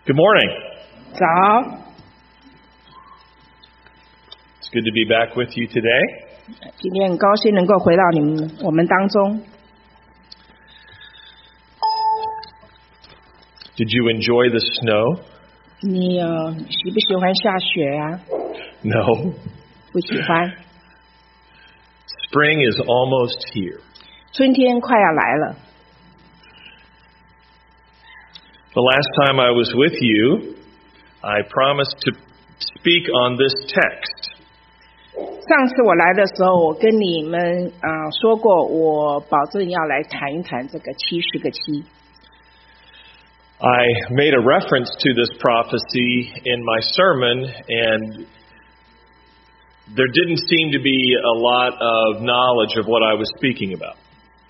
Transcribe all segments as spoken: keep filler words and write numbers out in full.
Good morning. 早， It's good to be back with you today. 今天很高兴能够回到你们我们当中。 Did you enjoy the snow? 你呃喜不喜欢下雪啊？ No. 不喜欢。 Spring is almost here. 春天快要来了。 The last time I was with you, I promised to speak on this text. 上次我来的时候，我跟你们啊、呃、说过，我保证要来谈一谈这个七十个七。 I made a reference to this prophecy in my sermon, and there didn't seem to be a lot of knowledge of what I was speaking about.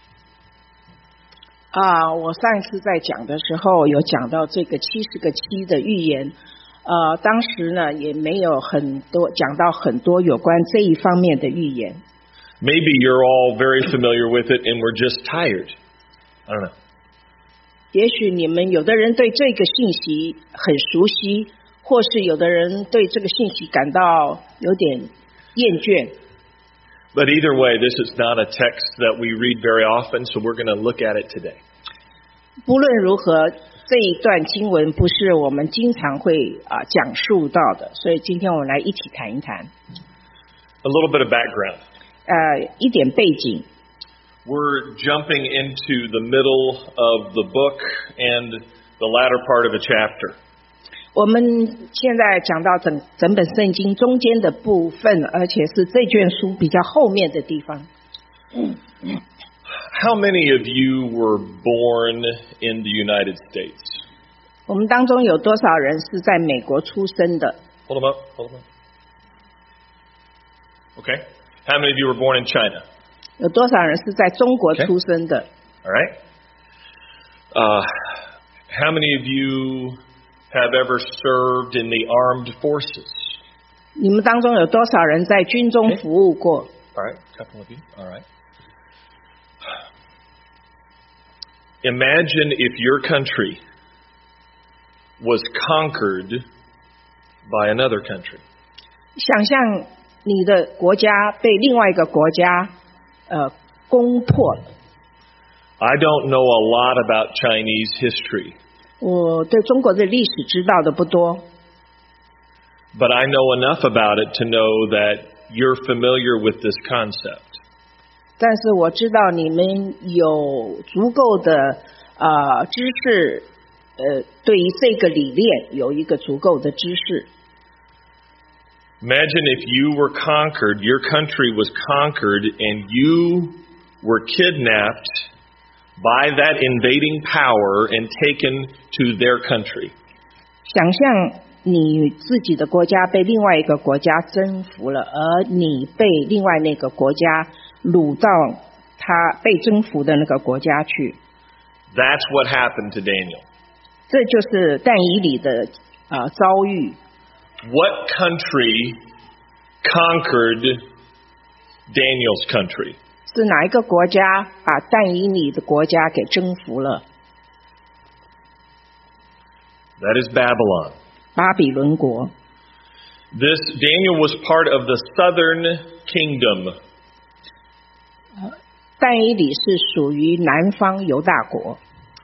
啊、我上一次在讲的时候有讲到这个七十个七的预言，呃，当时呢也没有很多讲到很多有关这一方面的预言。 Maybe you're all very familiar with it and we're just tired. I don't know. 也许你们有的人对这个信息很熟悉，或是有的人对这个信息感到有点厌倦。 But either way, this is not a text that we read very often, so we're going to look at it today. 不论如何，这一段经文不是我们经常会啊、讲述到的，所以今天我们来一起谈一谈。 A little bit of background. 呃，一点背景。 We're jumping into the middle of the book and the latter part of a chapter. 我们现在讲到整整本圣经中间的部分，而且是这卷书比较后面的地方。 How many of you were born in the United States? 我们当中有多少人是在美国出生的？ Hold them up. Hold them up. Okay. How many of you were born in China? 有多少人是在中国出生的？ All right. Uh, how many of you have ever served in the armed forces? 你们当中有多少人在军中服务过？ All right, a couple of you. All right. Imagine if your country was conquered by another country. 想象你的国家被另外一个国家呃攻破了。 I don't know a lot about Chinese history, 我对中国的历史知道的不多， but I know enough about it to know that you're familiar with this concept. 但是我知道你们有足够的呃知识，呃，对于这个理念有一个足够的知识。 Imagine if you were conquered, your country was conquered, and you were kidnapped by that invading power and taken to their country. 想象你自己的国家被另外一个国家征服了，而你被另外那个国家掳到他被征服的那个国家去。 That's what happened to Daniel. 这就是但以理的呃遭遇。 What country conquered Daniel's country? 是哪一个国家把但以理的国家给征服了？ That is Babylon. 巴比伦国。 This Daniel was part of the southern kingdom. 但以理是属于南方犹大国。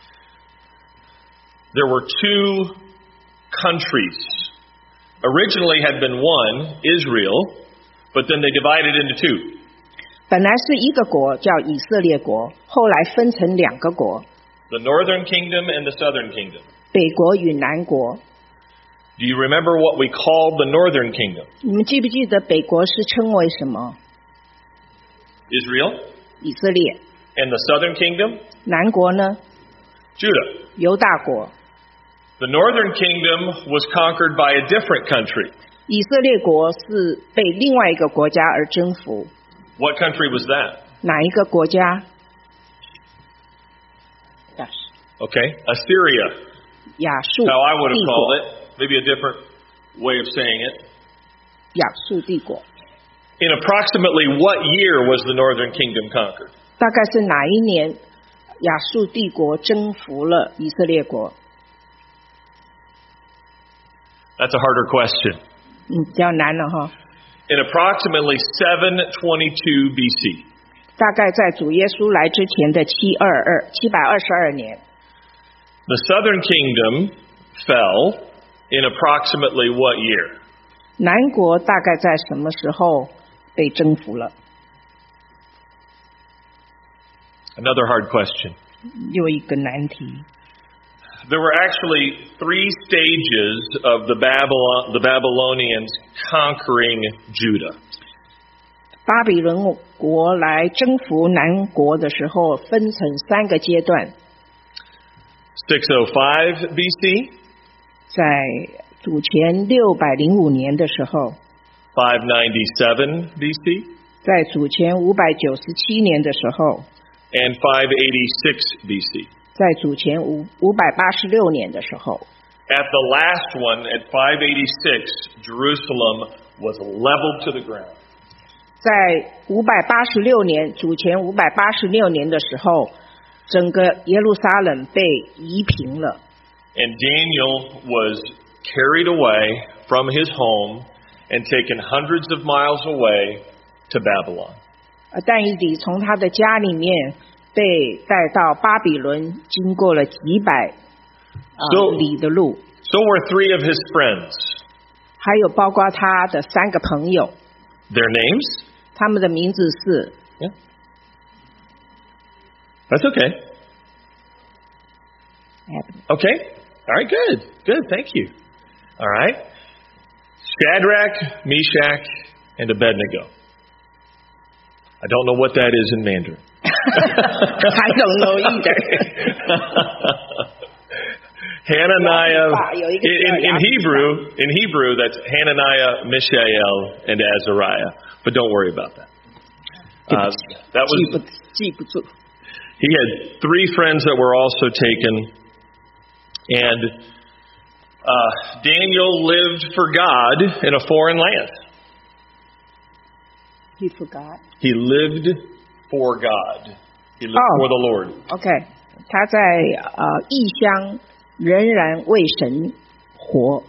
There were two countries. Originally had been one, Israel, but then they divided into two. 本来是一个国叫以色列国，后来分成两个国， The northern kingdom and the southern kingdom. 北国与南国。 Do you remember what we called the northern kingdom? 你们记不记得北国是称为什么？ Israel. 以色列。 And the southern kingdom? 南国呢？ Judah. 犹大国。 The northern kingdom was conquered by a different country. 以色列国是被另外一个国家而征服。 What country was that? 哪一个国家？ Okay, Assyria. 亚述 How I would have 帝 called 国。 it. Maybe a different way of saying it. 亚述帝国。 In approximately what year was the northern kingdom conquered? 大概是哪一年亚述帝国征服了以色列国？ That's a harder question. 嗯，比较难了哈。 In approximately seven twenty-two B C, 大概在主耶稣来之前的七二二七百二十二年， the southern kingdom fell in approximately what year? 南国大概在什么时候被征服了？ Another hard question. 又一个难题。 There were actually three stages of the Babylon, the Babylonians conquering Judah. 巴比伦国来征服南国的时候，分成三个阶段。 six oh five B C, 在主前六百零五年的时候， five ninety-seven B C, 在主前五百九十七年的时候， and five eighty-six B C. 在主前五五百八十六年的时候。 At the last one, at five eighty-six, Jerusalem was leveled to the ground. 在五百八十六年，主前五百八十六年的时候，整个耶路撒冷被夷平了。 And Daniel was carried away from his home and taken hundreds of miles away to Babylon. 呃，但以理从他的家里面被带到巴比伦，经过了几百呃 So- 里的路， So were three of his friends. 还有包括他的三个朋友， Their names? 他们的名字是 Yeah. That's okay. Okay. All right, good. Good, thank you. All right. Shadrach, Meshach, and Abednego. I don't know what that is in Mandarin. I don't know either. Hananiah, Yeah, you in, can- in, in Hebrew, in Hebrew, that's Hananiah, Mishael, and Azariah. But don't worry about that. Uh, that 记不 was 记不住。 he had three friends that were also taken, and uh, Daniel lived for God in a foreign land. He forgot. He lived for God. He lived Oh. for the Lord. OK，他在呃异乡仍然为神活。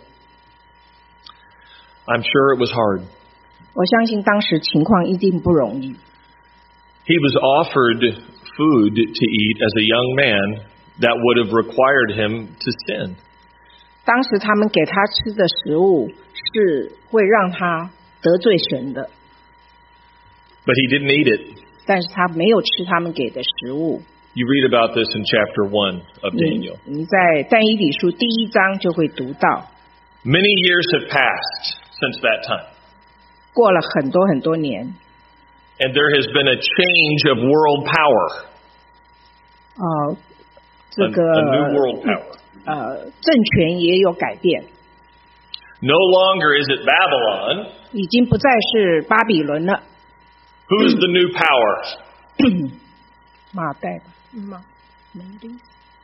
I'm sure it was hard. 我相信当时情况一定不容易。 He was offered food to eat as a young man that would have required him to sin. 当时他们给他吃的食物是会让他得罪神的， But he didn't eat it. 但是他没有吃他们给的食物。 You read about this in chapter one of 你 Daniel. 你在但以理书第一章就会读到， Many years have passed since that time. 过了很多很多年， And there has been a change of world power. 哦、这 A, 个 a new world power. 呃政权也有改变， No longer is it Babylon. 已经不再是巴比伦了， Who's the new power? 马代吧，马没的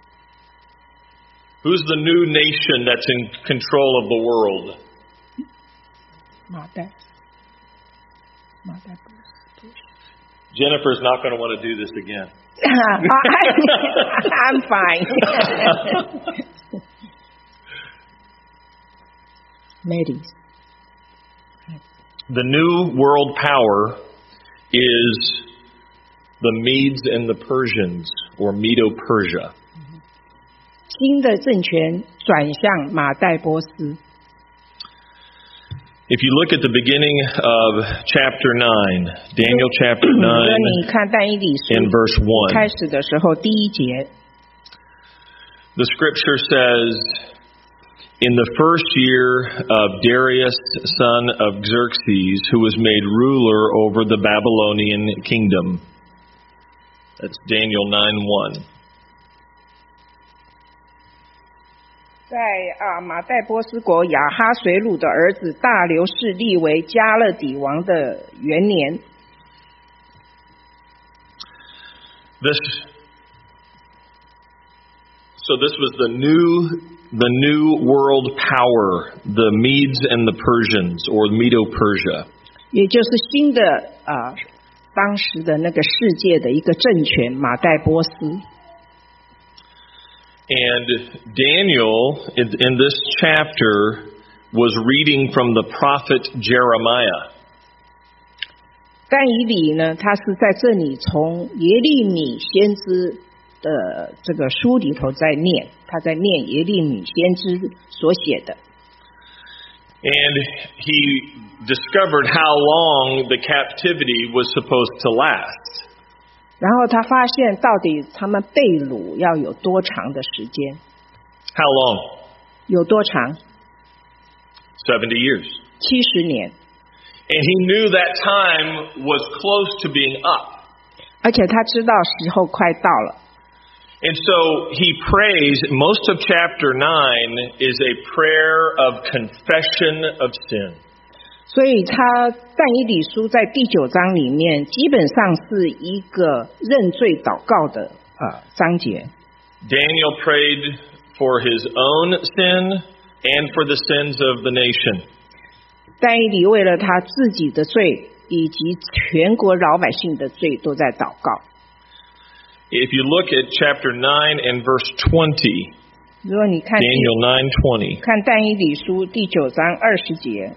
Who's the new nation that's in control of the world? 马代，马代不是不是。 Jennifer's not going to want to do this again. I'm fine. Ladies. The new world power is the Medes and the Persians, or Medo-Persia. 新的政权转向马代波斯。 If you look at the beginning of chapter nine, Daniel chapter 如果 nine 你看但以理书 and verse 开 one, 始的时候，第一节， the scripture says, in the first year of Darius, son of Xerxes, who was made ruler over the Babylonian kingdom. That's Daniel nine one. 在啊马代波斯国亚哈随鲁的儿子大流士立为加勒底王的元年， This, so this was the new, the new world power, the Medes and the Persians, or Medo-Persia. 也就是新的啊当时的那个世界的一个政权马代波斯。 And Daniel, in, in this chapter, was reading from the prophet Jeremiah. 但以理呢，他是在这里从耶利米先知的这个书里头在念，他在念耶利米先知所写的。 And he discovered how long the captivity was supposed to last. 然后他发现到底他们被掳要有多长的时间？ How long? 有多长？ seventy years. 七十年。 And he knew that time was close to being up. 而且他知道时候快到了。 And so he prays, most of chapter nine is a prayer of confession of sin. 所以他但以理书在第九章里面基本上是一个认罪祷告的呃章节。 Daniel prayed for his own sin and for the sins of the nation. 但以理为了他自己的罪以及全国老百姓的罪都在祷告。 If you look at chapter nine and verse twenty, 如果你看 Daniel nine twenty, 看但以理书第九章二十节。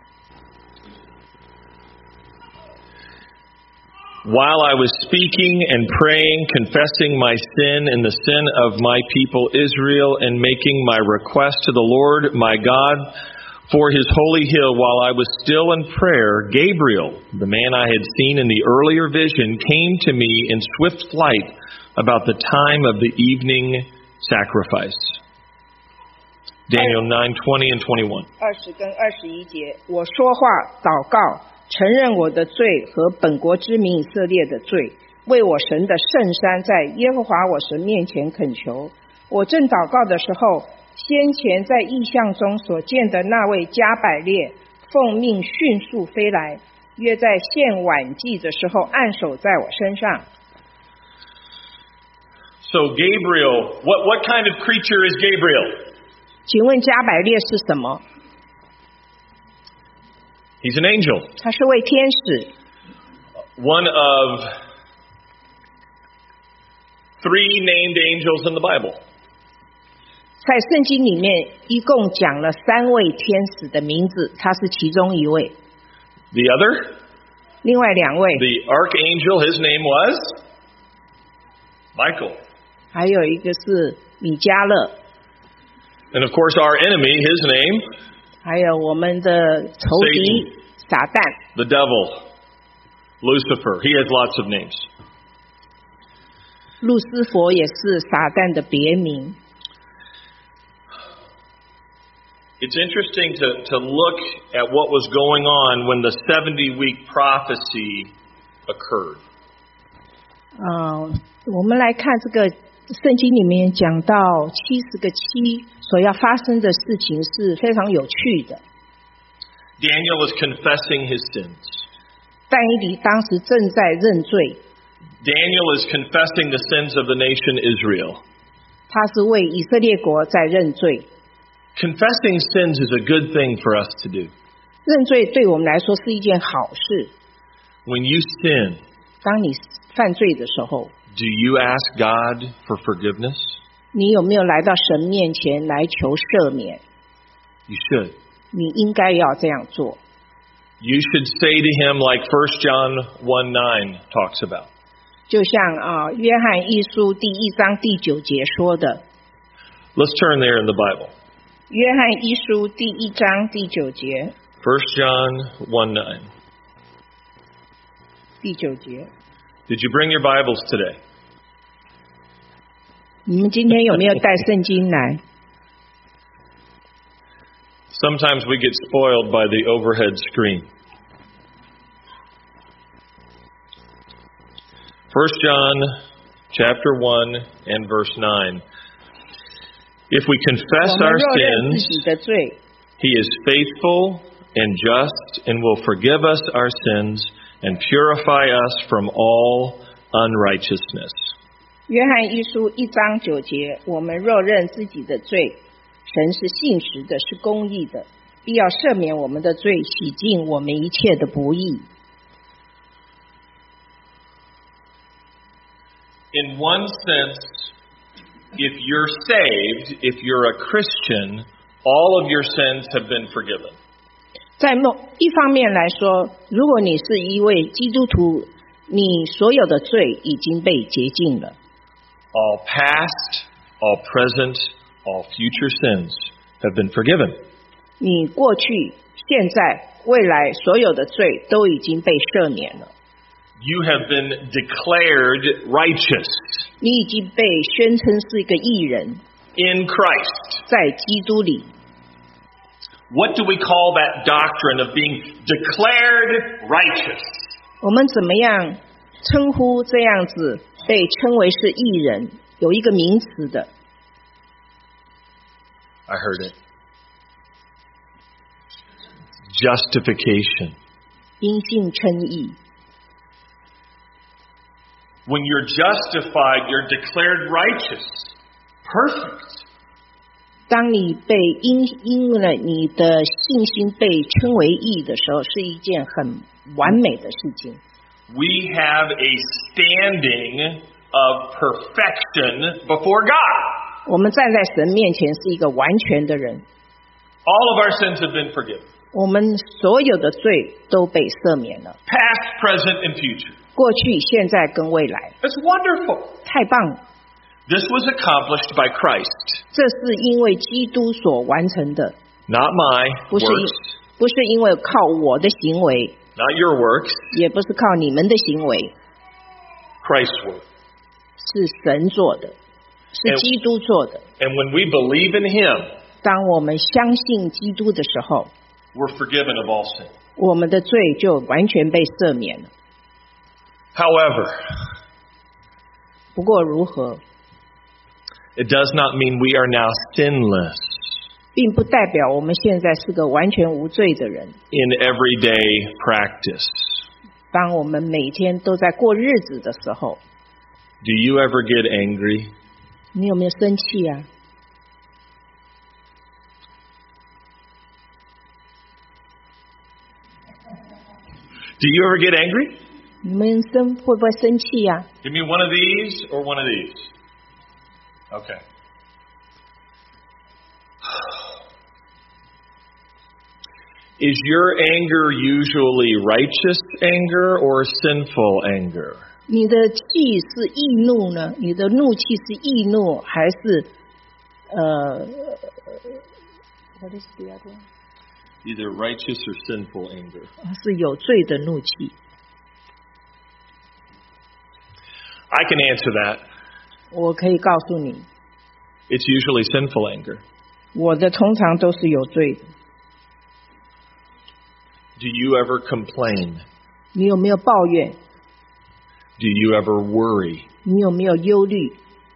While I was speaking and praying, confessing my sin and the sin of my people Israel, and making my request to the Lord my God for his holy hill, while I was still in prayer, Gabriel, the man I had seen in the earlier vision, came to me in swift flight about the time of the evening sacrifice. Daniel nine twenty and twenty-one. 二十跟二十一节，我说话祷告。承认我的罪和本国之民以色列的罪，为我神的圣山在耶和华我神面前恳求。我正祷告的时候，先前在异象中所见的那位加百列奉命迅速飞来，约在献晚祭的时候按手在我身上。 So Gabriel, what, what kind of creature is Gabriel? 请问加百列是什么？ He's an angel. 他是位天使。 One of three named angels in the Bible. 在圣经里面一共讲了三位天使的名字，他是其中一位。 The other? 另外两位。 The archangel, his name was Michael. 还有一个是米迦勒。 And of course our enemy, his name? 还有我们的仇敌撒旦 The devil, Lucifer. He has lots of names. 路斯佛也是撒旦的别名。 It's interesting to, to look at what was going on when the seventy-week prophecy occurred. 呃，我们来看这个圣经里面讲到七十个七所要发生的事情是非常有趣的。 Daniel was confessing his sins. 但以理当时正在认罪。 Daniel is confessing the sins of the nation Israel. 他是为以色列国在认罪。 Confessing sins is a good thing for us to do. 认罪对我们来说是一件好事。 When you sin, 当你犯罪的时候， do you ask God for forgiveness? 你有没有来到神面前来求赦免？ You should. 你应该要这样做。 You should say to him like First John one nine talks about. 就像啊，约翰一书第一章第九节说的。 Let's turn there in the Bible. 约翰一书第一章第九节。 First John one nine. 第九节。 Did you bring your Bibles today? 你们今天有没有带圣经来？ Sometimes we get spoiled by the overhead screen. First John chapter one and verse nine. If we confess 我们 our 若认自 sins, 己的罪， he is faithful and just and will forgive us our sins and purify us from all unrighteousness. 约翰一书一章九节，我们若认自己的罪，神是信实的，是公义的，必要赦免我们的罪，洗净我们一切的不义。 In one sense, if you're saved, if you're a Christian, all of your sins have been forgiven. 在某一方面来说，如果你是一位基督徒，你所有的罪已经被洁净了。 All past, all present, all future sins have been forgiven. 你过去、现在、未来所有的罪都已经被赦免了。 You have been declared righteous 你已经被宣称是一个义人， in Christ. 在基督里。 What do we call that doctrine of being declared righteous? 我们怎么样称呼这样子被称为是义人？有一个名词的。 I heard it. Justification. 因信称义。 When you're justified, you're declared righteous. Perfect. 当你被因因了你的信心被称为义的时候，是一件很完美的事情。 We have a standing of perfection before God. 我们站在神面前是一个完全的人。 All of our sins have been forgiven. 我们所有的罪都被赦免了， Past, present, and future. 过去、现在跟未来。 That's wonderful. 太棒了！ This was accomplished by Christ. 这是因为基督所完成的， Not my 不是因 works, 不是因为靠我的行为， not your works, 也不是靠你们的行为， Christ's work. 是神做的，是基督做的。 And when we believe in Him, 当我们相信基督的时候， we're forgiven of all sin. 我们的罪就完全被赦免了。 However, 不过如何， it does not mean we are now sinless 并不代表我们现在是个完全无罪的人。 in everyday practice. 当我们每天都在过日子的时候， Do you ever get angry? 你有没有生气啊？ Do you ever get angry? 你们生会不会生气呀、啊？ Give me one of these or one of these. Okay. Is your anger usually righteous anger or sinful anger? 你的气是易怒呢？你的怒气是易怒，还是呃？What is the other one? Either righteous or sinful anger. 是有罪的怒气。 I can answer that. 我可以告诉你， It's usually sinful anger. 我的通常都是有罪的。 Do you ever complain? 你有没有抱怨？ Do you ever worry? 你有没有忧虑？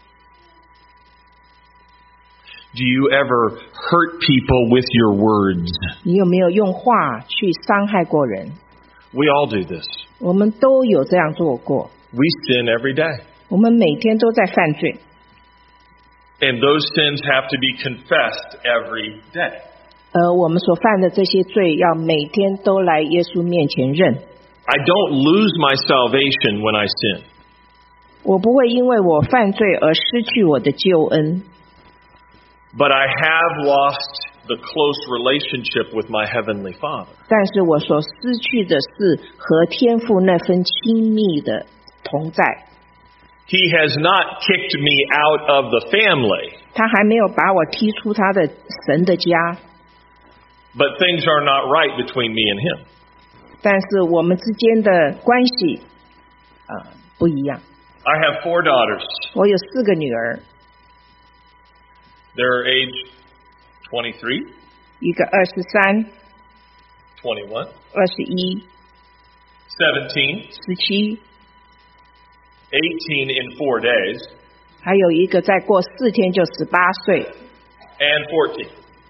Do you ever hurt people with your words? 你有没有用话去伤害过人？ We all do this. 我们都有这样做过。 We sin every day. 我们每天都在犯罪， And those sins have to be confessed every day. 而我们所犯的这些罪，要每天都来耶稣面前认。 I don't lose my salvation when I sin. 我不会因为我犯罪而失去我的救恩， But I have lost the close relationship with my Heavenly Father. 但是我所失去的是和天父那份亲密的同在。 He has not kicked me out of the family, 他还没有把我踢出他的神的家， but things are not right between me and Him. 但是我们之间的关系，呃，不一样。 I have four daughters. 我有四个女儿， They're age twenty-three, 一个二十三、 twenty-one, 二十一、 seventeen, 十七， eighteen in four days, 还有一个再过四天就十八岁。 and fourteen.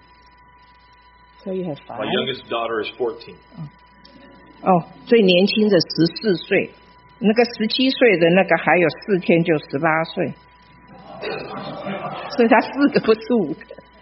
So you have My five. youngest daughter is fourteen. 哦，最年轻的十四岁，那个十七岁的那个还有四天就十八岁，所以他四个不是五个。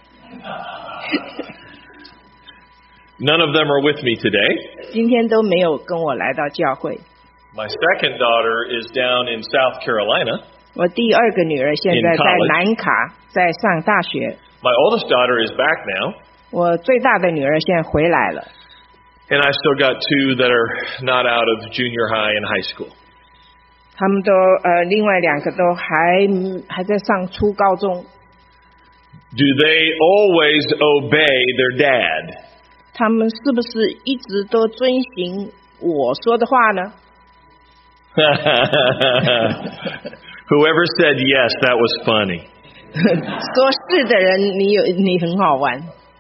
None of them are with me today. 今天都没有跟我来到教会。 My second daughter is down in South Carolina. 我第二个女儿现在 In 在 college. 南卡，在上大学。 My oldest daughter is back now. 我最大的女儿现在回来了。 And I still got two that are not out of junior high and high school. 他们都呃，另外两个都还还在上初高中。 Do they always obey their dad? 他们是不是一直都遵行我说的话呢？ Whoever said yes, that was funny. 说是的人，你有你很好玩。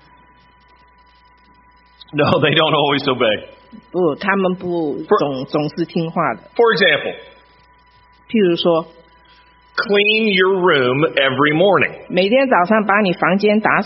No, they don't always obey. 不，他们不总总是听话的。 For example, 譬如说， clean your room every morning. 每天早上把你房间打扫。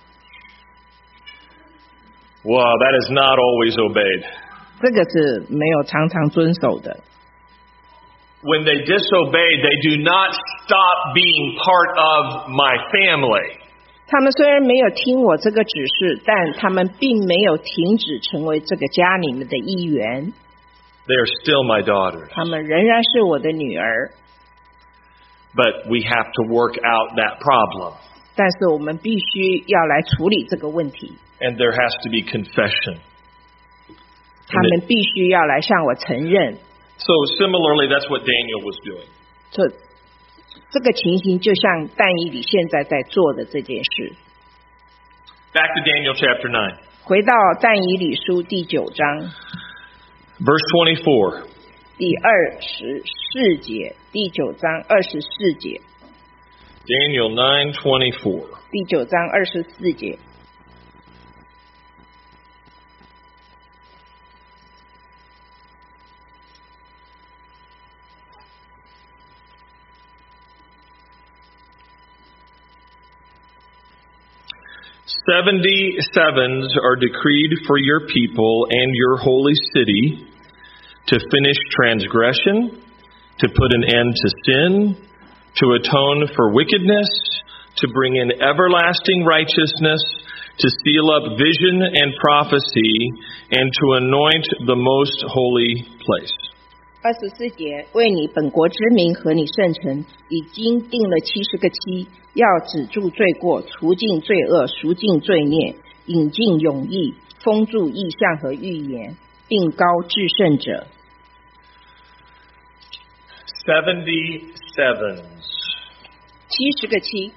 Well, that is not always obeyed. 这个是没有常常遵守的。 When they disobey, they do not stop being part of my family. 他们虽然没有听我这个指示，但他们并没有停止成为这个家里面的一员。 They are still my daughters. 他们仍然是我的女儿。 But we have to work out that problem. 但是我们必须要来处理这个问题。 And there has to be confession. 他们必须要来向我承认。 So similarly, that's what Daniel was doing. 这这个情形就像但以理现在在做的这件事。 Back to Daniel chapter nine. 回到但以理书第九章 Verse twenty-four. 第二十四节，第九章二十四节。 Daniel nine twenty-four. 第九章二十四节。 Seventy sevens are decreed for your people and your holy city to finish transgression, to put an end to sin, to atone for wickedness, to bring in everlasting righteousness, to seal up vision and prophecy, and to anoint the most holy place. 二十四节，为你本国之民和你圣城已经定了七十个期，要止住罪过，除尽罪恶，赎尽罪孽，引进永义，封住异象和预言，并高至圣者。 Seventy sevens. 七十个期。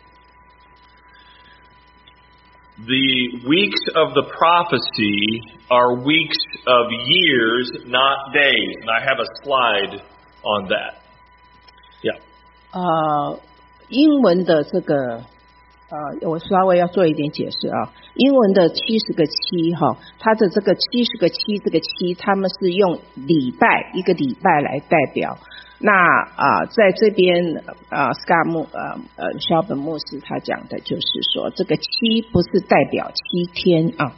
The weeks of the prophecy are weeks of years, not days. And I have a slide on that. Yeah. 呃，英文的这个，呃，我稍微要做一点解释啊。英文的七十个期哈，它的这个七十个期，这个期，他们是用礼拜一个礼拜来代表。那啊、呃，在这边啊，斯卡牧呃呃肖本牧师他讲的就是说，这个七不是代表七天啊。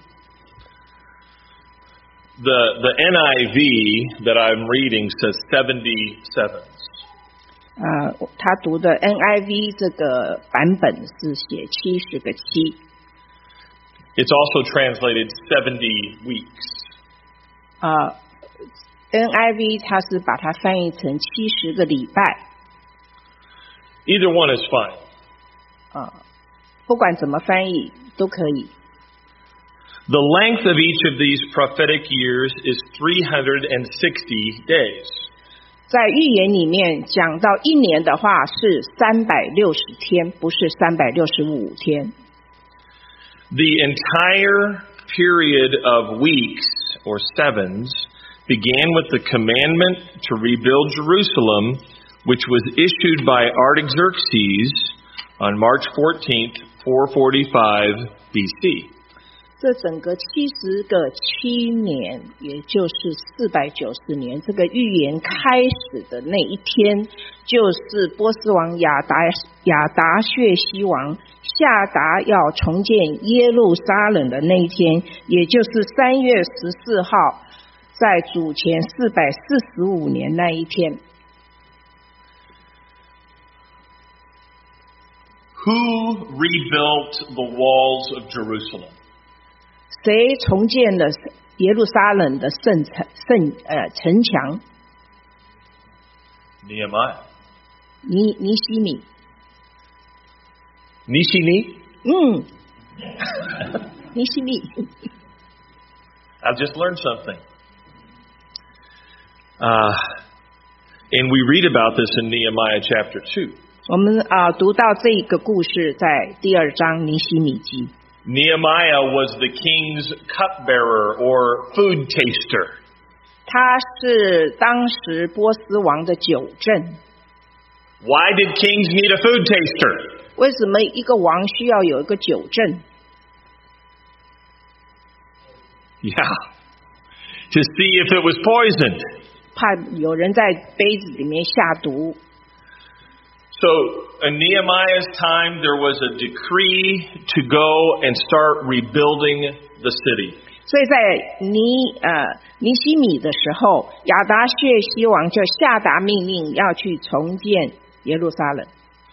The the N I V that I'm reading says seventy sevens. 啊、呃，他读的 N I V 这个版本是写七十个七。 It's also translated seventy weeks. 啊、呃。N I V 它是把它翻译成七十个礼拜。 Either one is fine. 啊，不管怎么翻译都可以。 The length of each of these prophetic years is three hundred sixty days. 在预言里面讲到一年的话是三百六十天，不是三百六十五天。 The entire period of weeks or sevens began with the commandment to rebuild Jerusalem, which was issued by Artaxerxes on March fourteenth, four forty-five B C. 这整个七十个七年，也就是四百九十年，这个预言开始的那一天，就是波斯王亚达亚达薛西王下达要重建耶路撒冷的那一天，也就是三月十四号。在主前四百四十五年那一天 Who rebuilt the walls of Jerusalem? 谁重建了耶路撒冷的圣城圣呃城墙 Nehemiah. 尼尼西米 Nishini? 嗯尼希米。 I've just learned something. Uh, and we read about this in Nehemiah chapter two. 我们啊、读到这个故事在第二章尼希米记。 Nehemiah was the king's cupbearer or food taster. 他是当时波斯王的酒政。 Why did kings need a food taster? 为什么一个王需要有一个酒政？ Yeah. To see if it was poisoned. 怕有人在杯子里面下毒。 So, in Nehemiah's time, there was a decree to go and start rebuilding the city. 所以在尼呃尼希米的时候，亚达薛西王就下达命令要去重建耶路撒冷。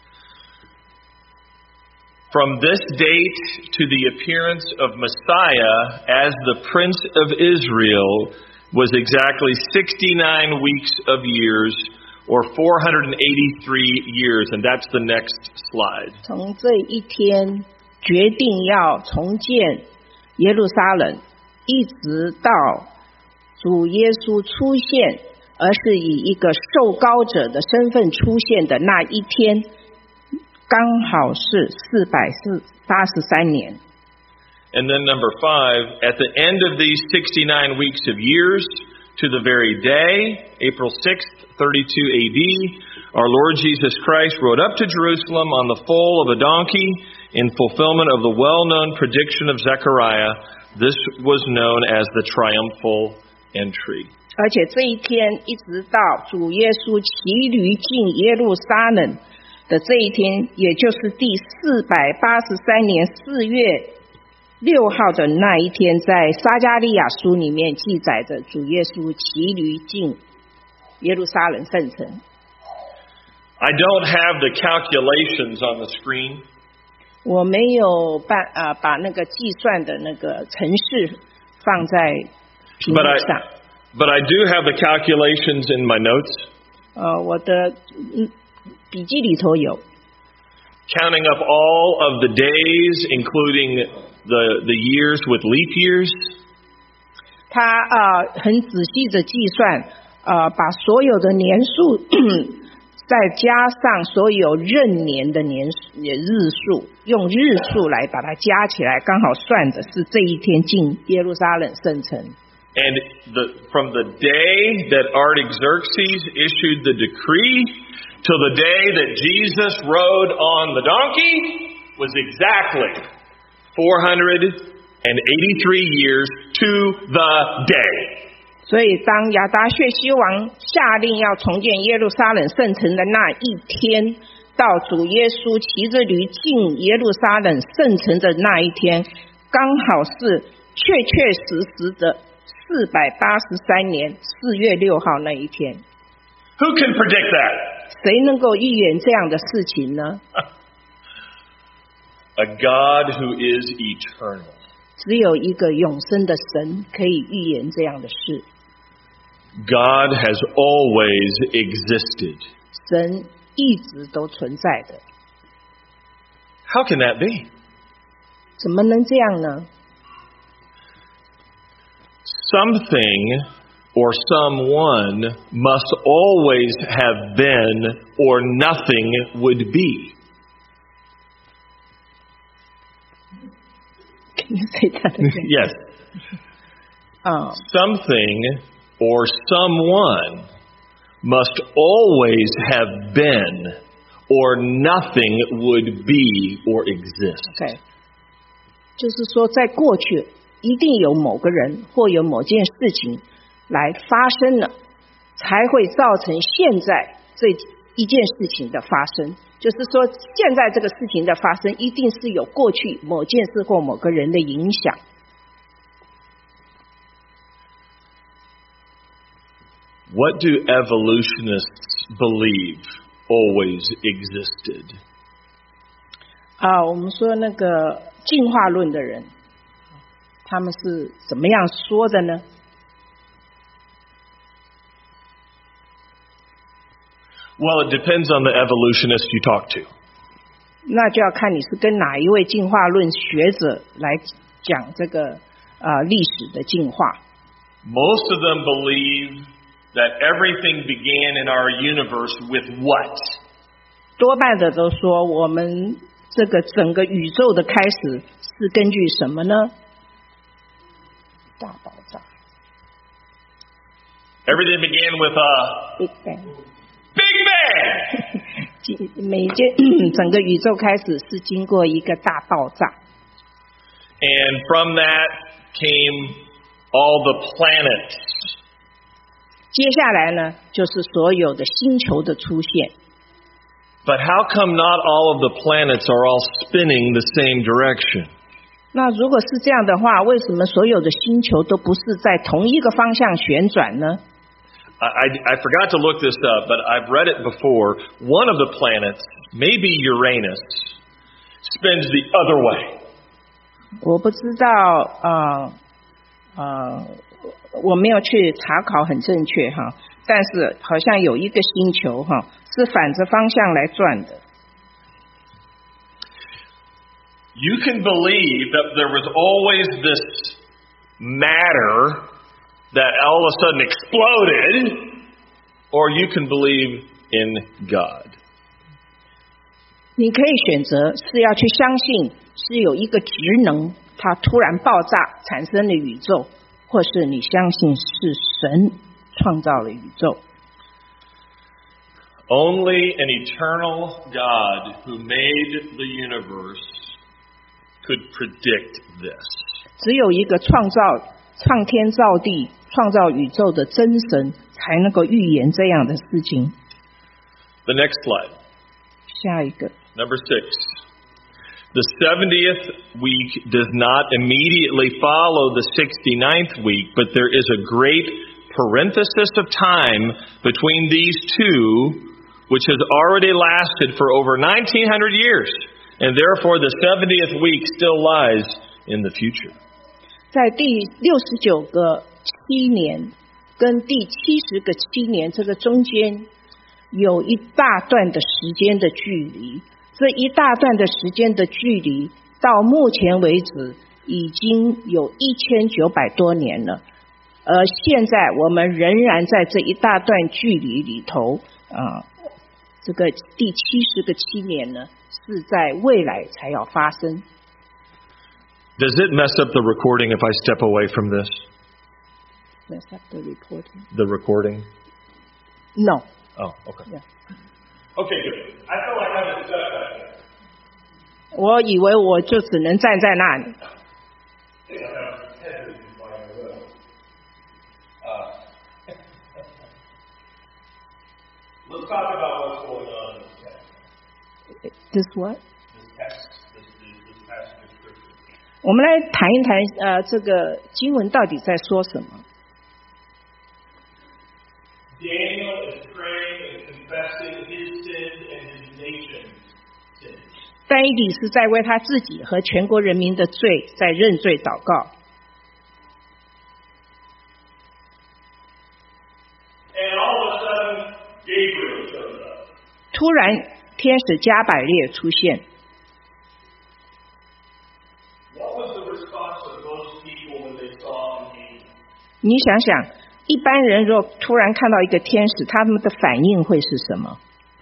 From this date to the appearance of Messiah as the Prince of Israel was exactly sixty-nine weeks of years, or four hundred eighty-three years, and that's the next slide. 从这一天决定要重建耶路撒冷，一直到主耶稣出现，而是以一个受膏者的身份出现的那一天，刚好是四百八十三年。 And then number five, at the end of these sixty-nine weeks of years, to the very day, April sixth, thirty-two A D, our Lord Jesus Christ rode up to Jerusalem on the foal of a donkey in fulfillment of the well-known prediction of Zechariah. This was known as the triumphal entry. 而且这一天一直到主耶稣骑驴进耶路撒冷的这一天，也就是第四百八十三年四月六号的那一天，在撒迦利亚书里面记载着主耶稣骑驴进耶路撒冷圣城。 I don't have the calculations on the screen. 我没有办啊、呃、把那个计算的那个程式放在屏幕 But I, 上。 but I do have the calculations in my notes. 呃，我的嗯笔记里头有。 Counting up all of the days, including the the years with leap years. 他啊、呃、很仔细的计算，呃，把所有的年数，再加上所有闰年的年日数，用日数来把它加起来，刚好算的是这一天进耶路撒冷圣城。 And the, from the day that Artaxerxes issued the decree till the day that Jesus rode on the donkey was exactly four hundred eighty-three years to the day. 所以当亚达薛西王下令要重建耶路撒冷圣城的那一天，到主耶稣骑着驴进耶路撒冷圣城的那一天，刚好是确确实实的四百八十三年四月六号那一天。 Who can predict that? 谁能够预言这样的事情呢？ A God who is eternal. 只有一个永生的神可以预言这样的事。 God has always existed. 神一直都存在的。 How can that be? 怎么能这样呢？ Something or someone must always have been, or nothing would be. Can you say that again? Yes. Um, Something or someone must always have been, or nothing would be or exist. OK， 就是说，在过去一定有某个人或有某件事情来发生了，才会造成现在这一件事情的发生。就是说，现在这个事情的发生，一定是有过去某件事或某个人的影响。 What do evolutionists believe always existed? 啊，我们说那个进化论的人，他们是怎么样说的呢？ Well, it depends on the evolutionist you talk to. 那就要看你是跟哪一位进化论学者来讲这个呃历史的进化。 Most of them believe that everything began in our universe with what? 多半的都说我们这个整个宇宙的开始是根据什么呢？大爆炸。 Everything began with a Big Bang. Big Bang! 每件整个宇宙开始是经过一个大爆炸。 And from that came all the planets. 接下来呢，就是所有的星球的出现。 But how come not all of the planets are all spinning the same direction? 那如果是这样的话，为什么所有的星球都不是在同一个方向旋转呢？ I, I, I forgot to look this up, but I've read it before. One of the planets, maybe Uranus, spins the other way. 我不知道，呃呃，我没有去查考很正确哈，但是好像有一个星球哈是反着方向来转的。 You can believe that there was always this matter that all of a sudden exploded, or you can believe in God. 你可以选择是要去相信是有一个职能，它突然爆炸产生了宇宙，或是你相信是神创造了宇宙。 Only an eternal God who made the universe could predict this. 只有一个创造创天造地创造宇宙的真神才能够预言这样的事情。 The next slide. 下一个 Number six. The seventieth week does not immediately follow the sixty-ninth week, but there is a great parenthesis of time between these two, which has already lasted for over nineteen hundred years. And therefore, the seventieth week still lies in the future. 在第六十九个七年跟第七十个七年这个中间，有一大段的时间的距离。这一大段的时间的距离，到目前为止已经有一千九百多年了。而现在我们仍然在这一大段距离里头，啊、呃，这个第七十个七年呢，是在未来才要发生。 Does it mess up the recording if I step away from this? Mess up the recording? The recording? No. Oh, okay. Yeah. Okay, good. I feel like I'm in step back there. 我以为我就只能站在那里。 Let's talk about what's going on in this text. This what? This text, this, this, this passage of Scripture. 我们来谈一谈，呃，这个经文到底在说什么？ Daniel is praying and confessing his sins and his nation's sins. 但以理是在为他自己和全国人民的罪在认罪祷告。 And all of a sudden, Gabriel shows up. 突然，天使加百列出现。 What was the response of those people when they saw an angel? 你想想，一般人若突然看到一个天使，他们的反应会是什么？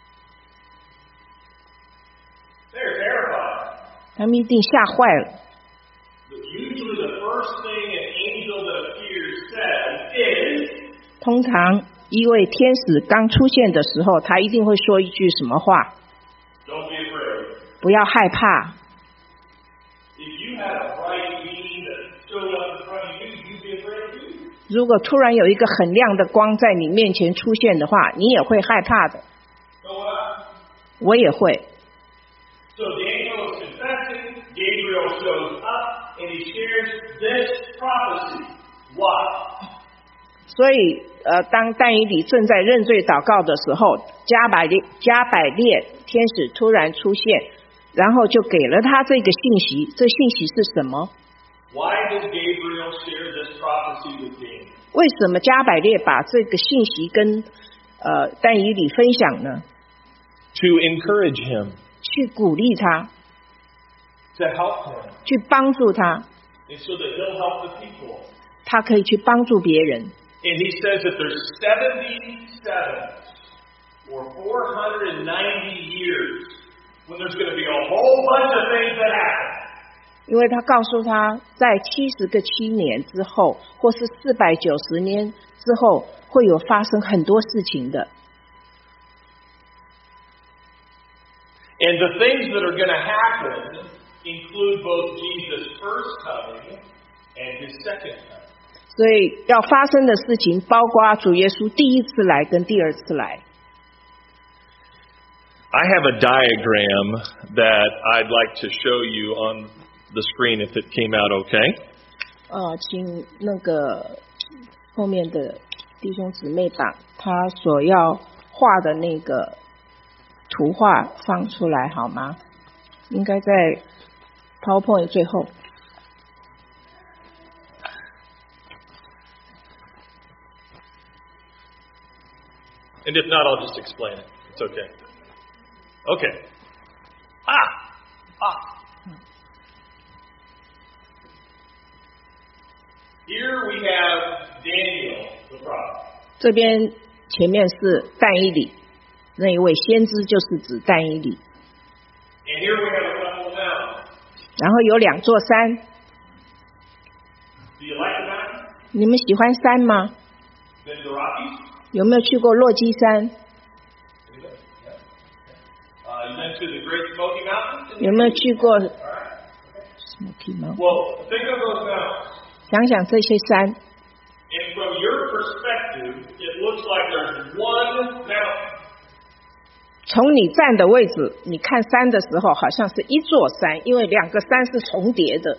They're terrified. 他们一定吓坏了。 Usually the first thing an angel that appears says is, 通常，一位天使刚出现的时候，他一定会说一句什么话？ Don't be afraid. 不要害怕。 If you had a bright beam that showed up in front of you, you'd be afraid too. 如果突然有一个很亮的光在你面前出现的话，你也会害怕的。 So what? 我也会。 So Daniel is confessing, Gabriel shows up, and he shares this prophecy. What? 所以，呃，当但以理正在认罪祷告的时候，加百列加百列天使突然出现，然后就给了他这个信息。这信息是什么？ Why did Gabriel share this prophecy with Daniel? 为什么加百列把这个信息跟呃但以理分享呢？ To encourage him, 去鼓励他， to help him, 去帮助他， and so that he'll help the people. 他可以去帮助别人。 And he says that there's seventy-seven or four hundred ninety years when there's going to be a whole bunch of things that happen. 因为他告诉他，在七十个七年之后，或是四百九十年之后，会有发生很多事情的。 And the things that are going to happen include both Jesus' first coming and his second coming. 所以要发生的事情，包括主耶稣第一次来跟第二次来。 I have a diagram that I'd like to show you on the screen if it came out okay. 呃，请那个后面的弟兄姊妹把他所要画的那个图画放出来好吗？应该在 PowerPoint 最后。 And if not, I'll just explain it. It's okay. Okay. Ah! Ah! Here we have Daniel the prophet. 这边前面是但以理，那一位先知就是指但以理。 And here we have a couple of mountains. 然后有两座山。 Do you like the mountains? 你们喜欢山吗？ Been to the Rockies? 有没有去过落基山？ Uh, you been to the Great Smoky Mountains? 有没有去过 All right. Smoky Mountain？ Well, think of those mountains. 想想这些山， And from your perspective, it looks like there's one mountain. 从你站的位置，你看山的时候，好像是一座山，因为两个山是重叠的。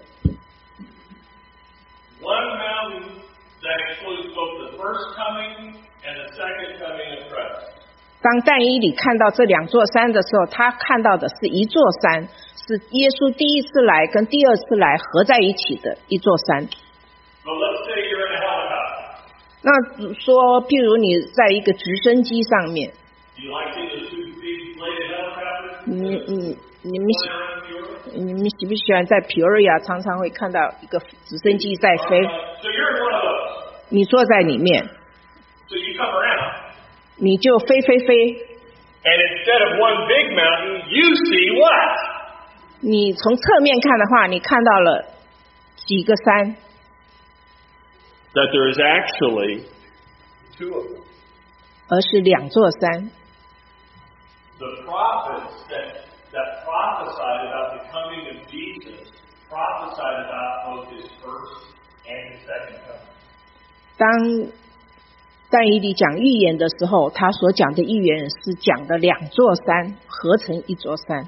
One mountain that includes both the first coming and the second coming of Christ. 当但以理看到这两座山的时候，他看到的是一座山，是耶稣第一次来跟第二次来合在一起的一座山。 But let's say you're in a helicopter. 那说，譬如你在一个直升机上面， Do you like seeing those two big bladed helicopters? 你你你们 flying 喜 around the earth? 你们喜不喜欢在皮尔亚常常会看到一个直升机在飞？ So you're in one of those. 你坐在里面， So you come around. 你就飞飞飞。 And instead of one big mountain, you see what? 你从侧面看的话，你看到了几个山， That there is actually two of them. 而是两座山。 The prophets that, that prophesied about the coming of Jesus prophesied about both his first and his second coming. 当但以理讲预言的时候，他所讲的预言是讲的两座山合成一座山，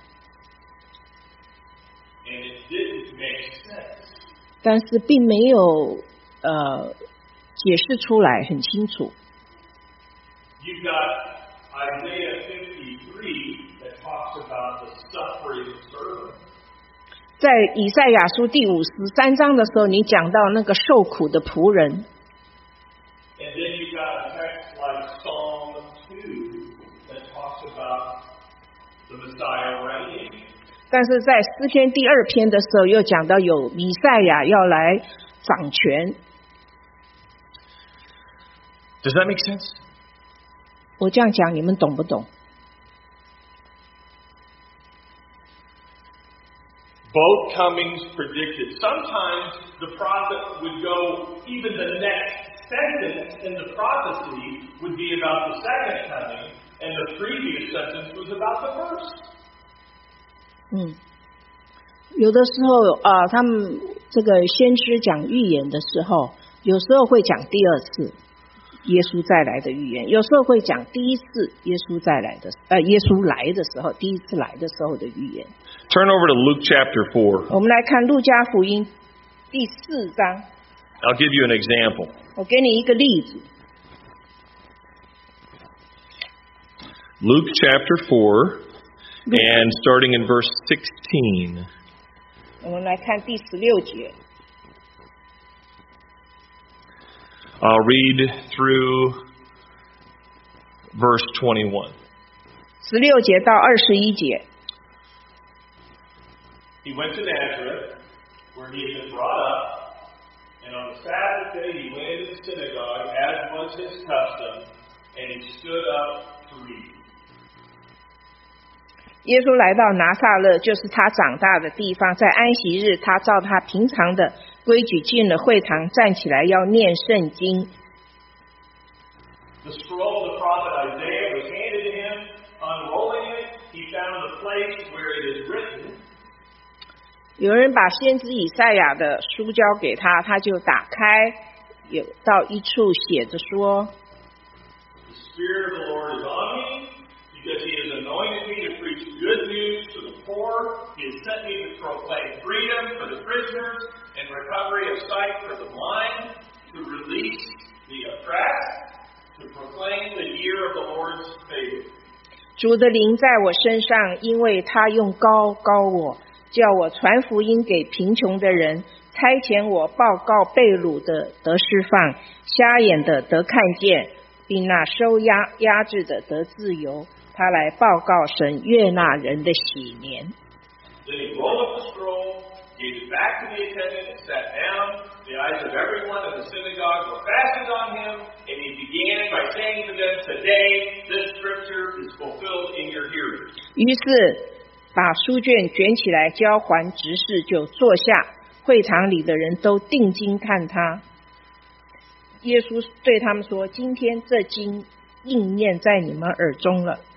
And it didn't make sense. 但是并没有呃解释出来很清楚。 You've got Isaiah fifty-three that talks about the suffering servant. 在以赛亚书第五十三章的时候，你讲到那个受苦的仆人。 And then you've got a text like Psalm two that talks about the Messiah reigning. 但是在诗篇第二篇的时候，又讲到有弥赛亚要来掌权。 Does that make sense? 我这样讲，你们懂不懂？ Both comings predicted. Sometimes the prophet would go, even the next sentence in the prophecy would be about the second coming, and the previous sentence was about the first. 嗯，有的时候啊、呃，他们这个先知讲预言的时候，有时候会讲第二次耶稣再来的预言，有时候会讲第一次耶稣再来的，呃，耶稣来的时候，第一次来的时候的预言。 Turn over to Luke chapter four. 我们来看路加福音第四章， I'll give you an example. 我给你一个例子。 Luke chapter four, and starting in verse sixteen. 我们来看第十六节。 I'll read through verse twenty-one. 十六节到二十一节。 He went to Nazareth, where he had been brought up, and on the Sabbath day he went into the synagogue, as was his custom, and he stood up to read. 耶稣来到拿撒勒，就是他长大的地方。在安息日，他照他平常的规矩进了会堂，站起来要念圣经。 The scroll of the prophet Isaiah was handed to him. Unrolling it, he found the place where it is written. 有人把先知以赛亚的书交给他，他就打开，有到一处写着说 The Spirit of the Lord is on me, because he has anointed me to preach good news to the poor. He has sent me to proclaim freedom for the prisoners and recovery of sight for the blind, to release the oppressed, to proclaim the year of the Lord's favor. 主的灵在我身上，因为他用膏膏我，叫我传福音给贫穷的人，差遣我报告被掳的得释放，瞎眼的得看见，并那收押压制的得自由。他来报告神悦纳人的喜年。 Then he rolled up the scroll, gave it back to the attendant, and sat down. The eyes of everyone in the synagogue were fastened on him, and he began by saying to them, Today this scripture is fulfilled in your hearing. 于是把书卷卷起来交还执事，就坐下。会场里的人都定睛看他。耶稣对他们说：今天这经应验在你们耳中了。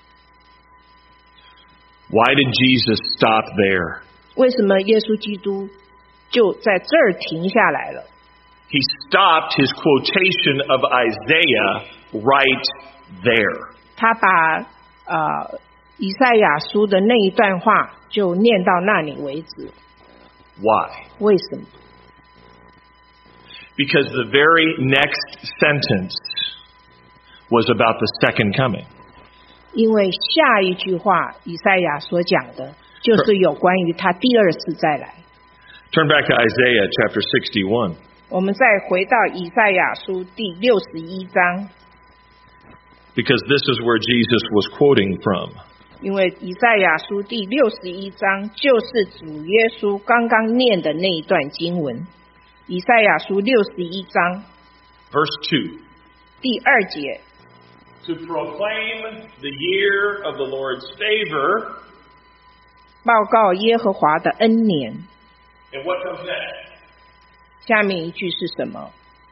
Why did Jesus stop there? 为什么耶稣基督就在这儿停下来了？ He stopped his quotation of Isaiah right there. 他把呃以赛亚书的那一段话就念到那里为止。 Why? 为什么？ Because the very next sentence was about the second coming. 因为下一句话以赛亚所讲的就是有关于他第二次再来。 Turn back to Isaiah chapter sixty-one. 我们再回到以赛亚书第六十一章， Because this is where Jesus was quoting from. 因为以赛亚书第六十一章就是主耶稣刚刚念的那一段经文。以赛亚书六十一章 Verse two. 第二节， To proclaim the year of the Lord's favor. 报告耶和华的恩年。 And what comes next? 下面一句是什么？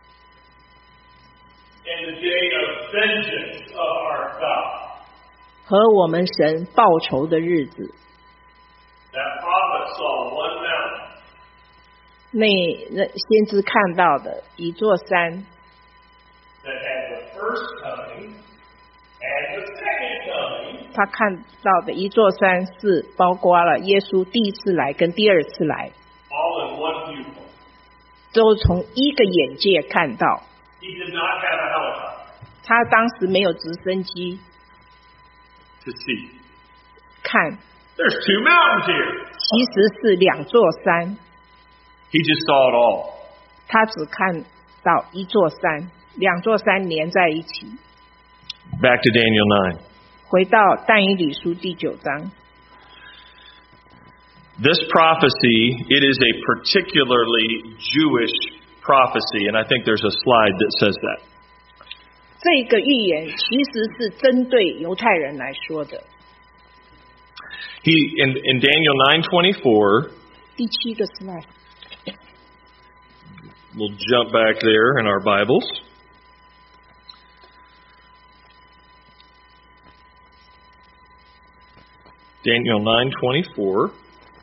And the day of vengeance of our God. 和我们神报仇的日子。 That prophet saw one mountain. 那那先知看到的一座山， That had the first coming and the second coming. 他看到的一座山是包括了耶稣第一次来跟第二次来， All in one viewpoint. 都从一个眼界看到。 He did not have a helicopter 他当时没有直升机 to see. 看， There's two mountains here. 其实是两座山， He just saw it all. 他只看到一座山，两座山连在一起。 Back to Daniel nine. 回到但以理书第九章， This prophecy, it is a particularly Jewish prophecy, and I think there's a slide that says that. 这个预言其实是针对犹太人来说的。 He in, in Daniel nine twenty-four, 第七个 slide， we'll jump back there in our Bibles. Daniel nine twenty-four.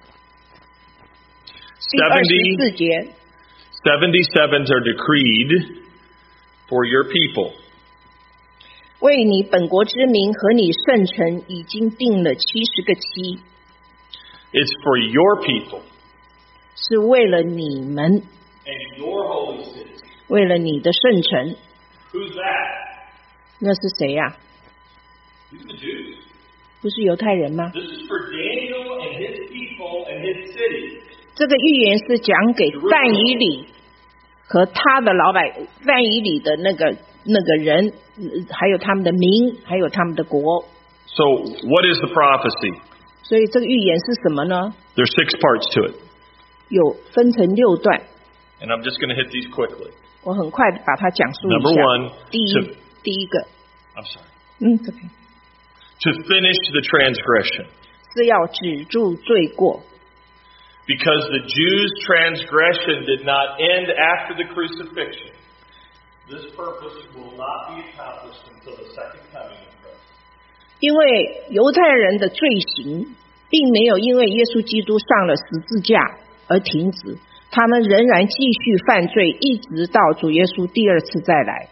第二十 seventy 四节， seventy-sevens are decreed for your people. 为你本国之名和你圣城已经定了七十个期， It's for your people 是为了你们， and your holy city. 为了你的圣城。 Who's that? 那是谁呀、 These are the Jews. 不是犹太人吗？ This is for Daniel and his people and his city. 这个预言是讲给但以理和他的老百但以理的那个那个人，还有他们的民，还有他们的国。 So, what is the prophecy? 所以这个预言是什么呢？ There's six parts to it. 有分成六段， and I'm just going to hit these quickly. 我很快把它讲述一 Number 下。 one, 第一 to, 第一个， I'm sorry, 嗯，这边 to finish the transgression. 是要止住罪过， Because the Jews' transgression did not end after the crucifixion, this purpose will not be accomplished until the second coming of Christ. 因为犹太人的罪行并没有因为耶稣基督上了十字架而停止，他们仍然继续犯罪，一直到主耶稣第二次再来。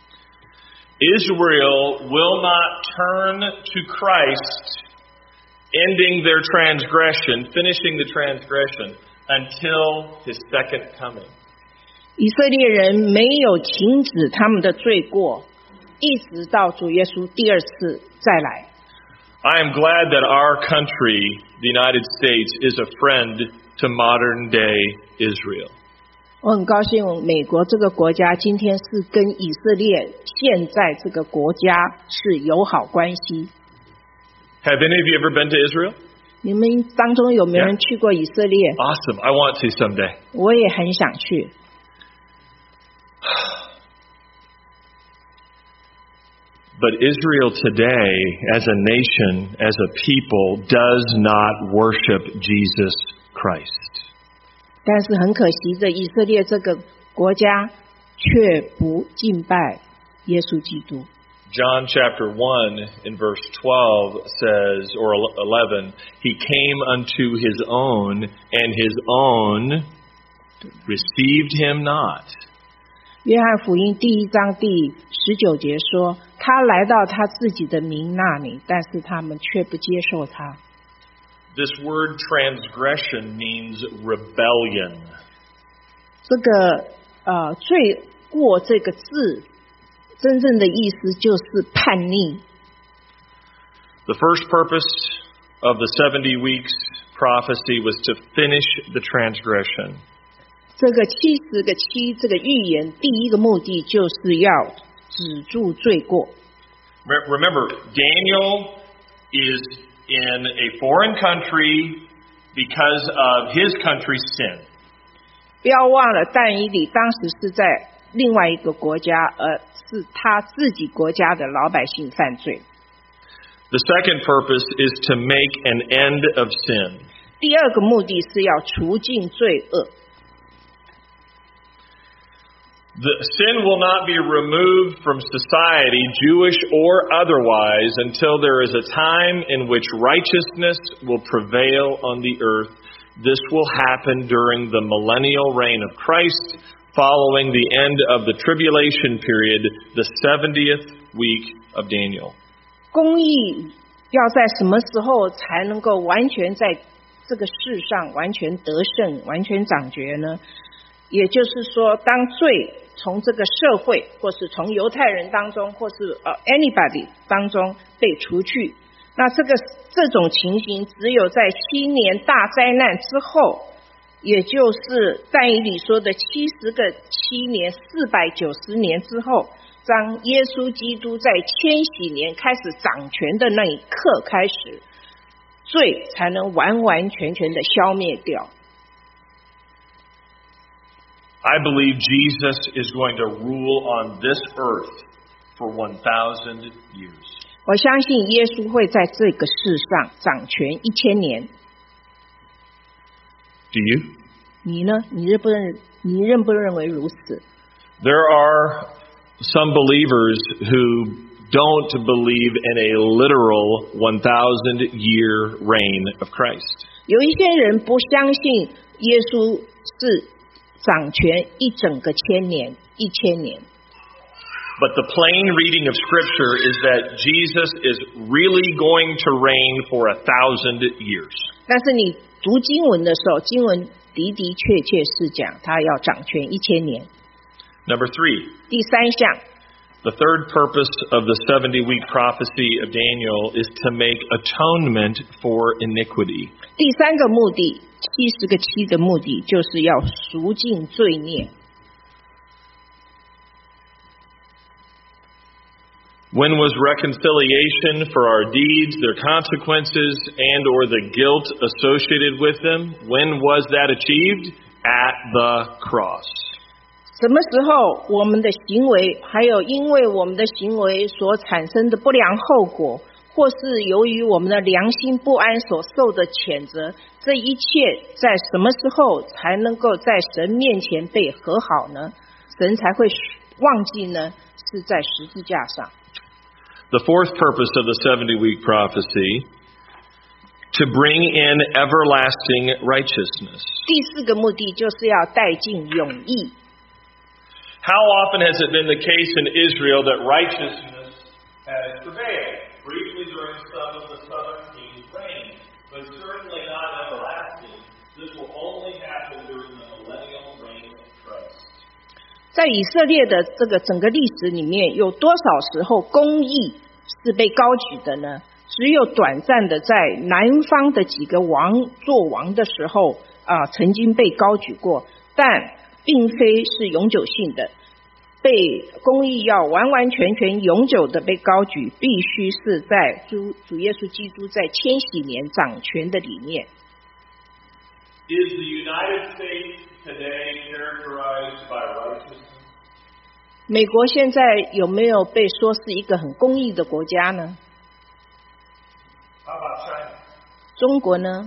Israel will not turn to Christ, ending their transgression, finishing the transgression, until his second coming. 以色列人没有停止他们的罪过，一直到主耶稣第二次再来。 I am glad that our country, the United States, is a friend to modern day Israel. 我很高兴，美国这个国家今天是跟以色列现在这个国家是友好关系。 Have any of you ever been to Israel? 你们当中有没有人去过以色列？ Awesome. I want to someday. 我也很想去。 But Israel today, as a nation, as a people, does not worship Jesus Christ. 但是很可惜的，以色列这个国家却不敬拜耶稣基督。 John chapter one in verse twelve says, or eleven, he came unto his own, and his own received him not. 约翰福音第一章第十九节说，他来到他自己的民那里，但是他们却不接受他。 This word transgression means rebellion. 这个呃罪过这个字，真正的意思就是叛逆。 The first purpose of the seventy weeks prophecy was to finish the transgression. 这个七十个七这个预言，第一个目的就是要止住罪过。 Remember, Daniel is in a foreign country because of his country's sin. 不要忘了，但以理当时是在另外一个国家，而是他自己国家的老百姓犯罪。 The second purpose is to make an end of sin. 第二个目的是要除尽罪恶。 The sin will not be removed from society, Jewish or otherwise, until there is a time in which righteousness will prevail on the earth. This will happen during the millennial reign of Christ, following the end of the tribulation period, the seventieth week of Daniel. 公义要在什么时候才能够完全在这个世上完全得胜、完全掌权呢？也就是说，当罪从这个社会，或是从犹太人当中，或是呃 anybody 当中被除去，那这个这种情形，只有在七年大灾难之后，也就是但以理说的七十个七年四百九十年之后，当耶稣基督在千禧年开始掌权的那一刻开始，罪才能完完全全的消灭掉。 I believe Jesus is going to rule on this earth for one thousand years. 我相信耶稣会在这个世上掌权一千年。 Do you? 你呢？你认不认？你认不认为如此？ There are some believers who don't believe in a literal one thousand year reign of Christ. 有一些人不相信耶稣是掌权一整个千年，一千年。 But the plain reading of Scripture is that Jesus is really going to reign for a thousand years. 但是你读经文的时候，经文的的确确是讲他要掌权一千年。 Number three, 第三项， the third purpose of the seventy-week prophecy of Daniel is to make atonement for iniquity. 第三个目的，七十个七的目的就是要赎尽罪孽。 When was reconciliation for our deeds, their consequences, and or the guilt associated with them? When was that achieved? At the cross. 什么时候我们的行为，还有因为我们的行为所产生的不良后果，或是由于我们的良心不安所受的谴责，这一切在什么时候才能够在神面前被和好呢？神才会忘记呢？是在十字架上。 The fourth purpose of the seventy-week prophecy, to bring in everlasting righteousness. 第四个目的就是要带进永义。 How often has it been the case in Israel that righteousness has prevailed? Briefly during some of the southern kings' reign, but certainly not everlasting. This will only happen during the millennial reign of Christ. 在以色列的这个整个历史里面，有多少时候公义是被高举的呢？只有短暂的在南方的几个王做王的时候啊、呃，曾经被高举过，但并非是永久性的。被公义要完完全全永久的被高举，必须是在主主耶稣基督在千禧年掌权的里面。 Is the United States today characterized by righteousness? 美国现在有没有被说是一个很公义的国家呢？ How about China? 中国呢？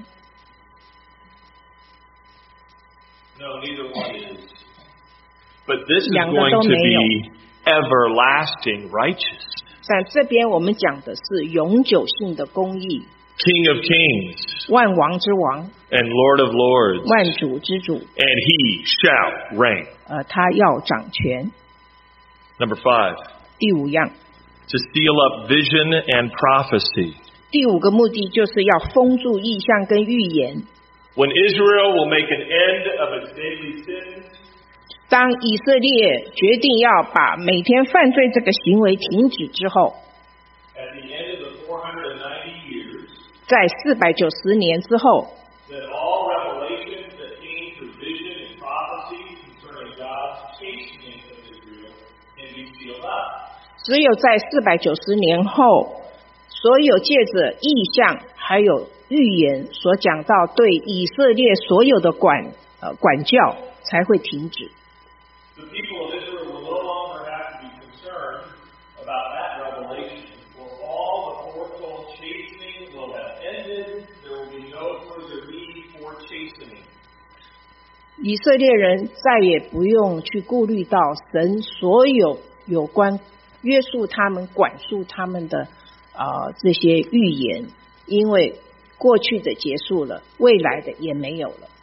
No, neither one is. But this is going to be everlasting righteousness. 但这边我们讲的是永久性的公义。 King of kings. 万王之王。 And Lord of lords. 万主之主。 And he shall reign. 呃，他要掌权。 Number five. 第五样。 To seal up vision and prophecy. 第五个目的就是要封住异象跟预言。 When Israel will make an end of its daily sins. 当以色列决定要把每天犯罪这个行为停止之后， At the end of the four hundred ninety years, 在四百九十年之后， that all revelations that came through vision and prophecy concerning God's chastening of Israel can be sealed up. 只有在四百九十年后，所有借着异象还有预言所讲到对以色列所有的管呃管教才会停止。 The people of Israel will no longer have to be concerned about that revelation, for all the foretold chastening will have ended. There will be no further need for chastening. 以色列人再也不用去顾虑到神所有有关约束他们、管束他们的啊、呃、这些预言，因为过去的结束了，未来的也没有了。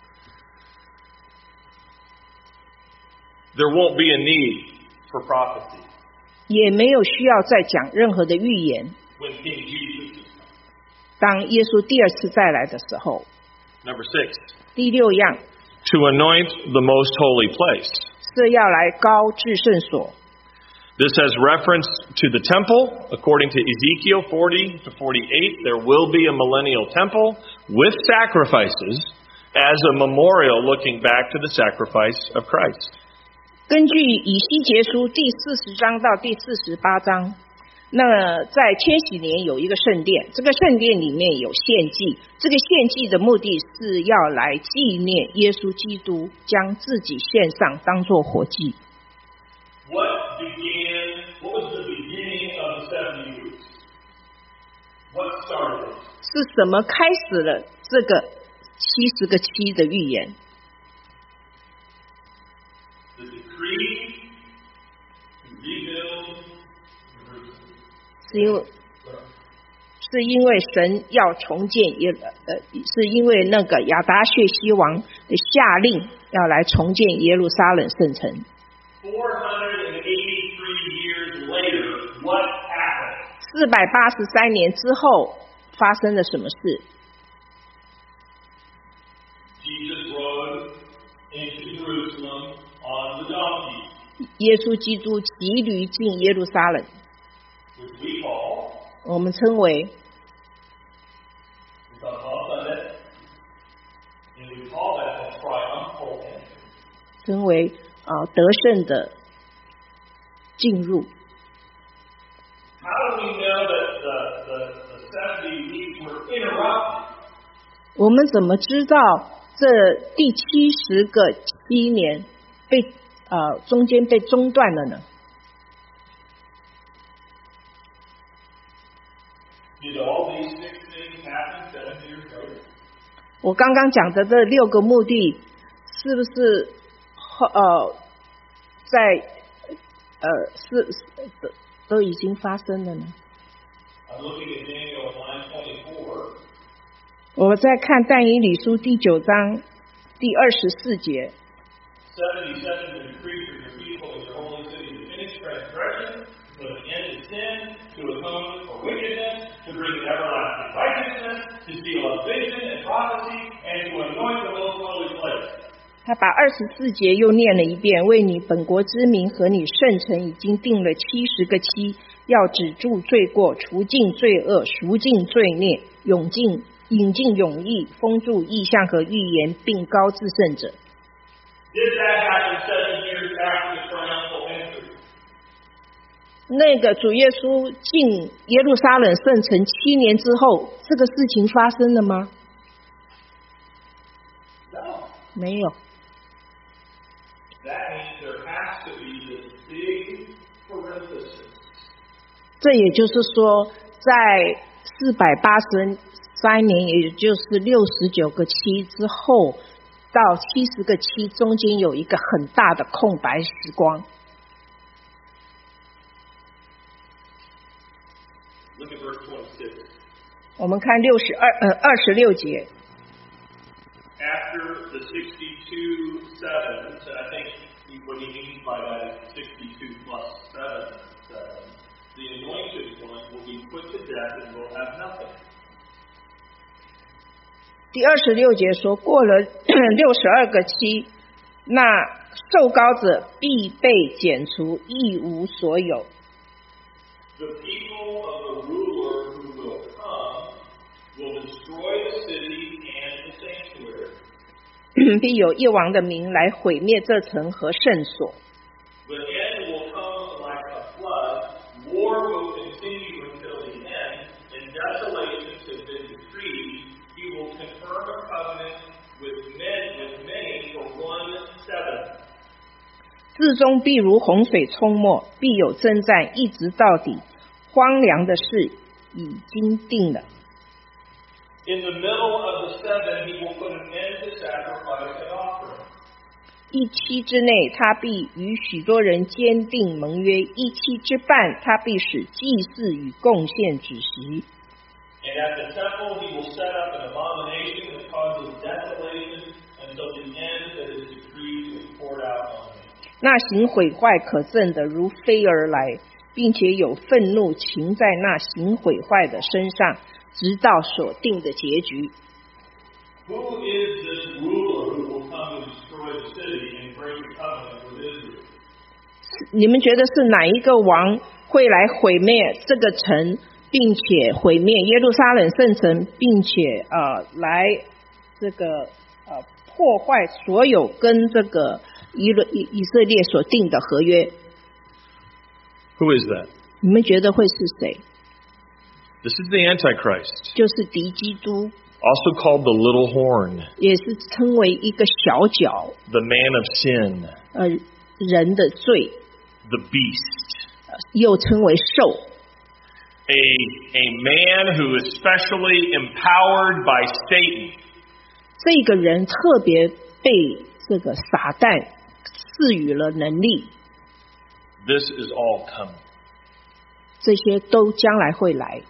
There won't be a need for prophecy. 也没有需要再讲任何的预言。 When King Jesus is coming. 当耶稣第二次再来的时候。 Number six. 第六样。 To anoint the most holy place. 是要来高至圣所。 This has reference to the temple. According to Ezekiel forty to forty-eight, there will be a millennial temple with sacrifices as a memorial looking back to the sacrifice of Christ. 根据以西结书第四十章到第四十八章，那在千禧年有一个圣殿，这个圣殿里面有献祭，这个献祭的目的是要来纪念耶稣基督将自己献上当作活祭。 What began, what was the beginning of the seventy weeks? What started it? 是什么开始了这个七十个七的预言？ The decree to rebuild Jerusalem. 是因为是因为神要重建耶呃，是因为那个亚达薛西王的下令要来重建耶路撒冷圣城。 four hundred eighty-three years later, what happened? 四百八十三年之后发生了什么事？ Jesus rode into Jerusalem on the donkey. 耶稣基督骑驴进耶路撒冷， Which we call, 我们称为 we call Sunday, and we call that a triumphal entry. 称为啊、呃、得胜的进入。 How 我们怎么知道这第七十个七年被呃中间被中断了呢？ Did all these six things happen seven years later? 我刚刚讲的这六个目的，是不是呃在呃是是都都已经发生了呢？ I'm looking at Daniel nine twenty-four. 我们在看但以理书第九章第二十四节。 seventy-seven to decree for your people and your holy city to finish transgression, to put an end to sin, to atone for wickedness, to bring everlasting righteousness, to seal up vision and prophecy, and to anoint the most holy place. 他把二十四节又念了一遍，为你本国之民和你圣城已经定了七十个期，要止住罪过，除尽罪恶，赎尽罪孽，永尽引进永义，封住异象和预言，并高至圣者。 Did that happen seven years after the triumphal entry? 那个主耶稣进耶路撒冷圣城七年之后，这个事情发生了吗？ No. 没有。 That means there has to be this big parenthesis. 这也就是说，在四百八十三年，也就是六十九个期之后，到七十个期中间有一个很大的空白时光。 Look at verse twenty-six. 我们看六十二呃二十六节。 After the sixty-two sevens, and I think what he means by that is sixty-two plus seven sevens, the anointed one will be put to death and will have nothing. 第二十六节说，过了六十二个期，那受膏者必被剪除，一无所有。 The people of the ruler who will come will destroy the city and the sanctuary. 必有一王的名来毁灭这城和圣所。 The end will come like a flood. War will continue until the end, and desolations have been decreed. He will confirm a covenant with men with many for one seventh. 至终必如洪水冲没，必有征战，一直到底。荒凉的事已经定了。 In the middle of the seven, he will put an end to sacrifice and offering. 一期之内，他必与许多人坚定盟约；一期之半，他必使祭祀与贡献止息。 And at the temple, he will set up an abomination that causes desolation until the end that is decreed is poured out on him. 那行毁坏可憎的如飞而来，并且有愤怒擎在那行毁坏的身上，直到所定的结局。 Who is this ruler who will come and destroy the city and break the covenant with Israel? 你们觉得是哪一个王会来毁灭这个城，并且毁灭耶路撒冷圣城，并且呃来这个呃破坏所有跟这个以以以色列所定的合约？ Who is that? 你们觉得会是谁？ This is the Antichrist, 就是敌基督， also called the little horn, 也是称为一个小角， the man of sin, 呃，人的罪， the beast. 呃又称为兽。 A, a man who is specially empowered by Satan. 这个人特别被这个撒旦赐予了能力， This is all coming. 这些都将来会来。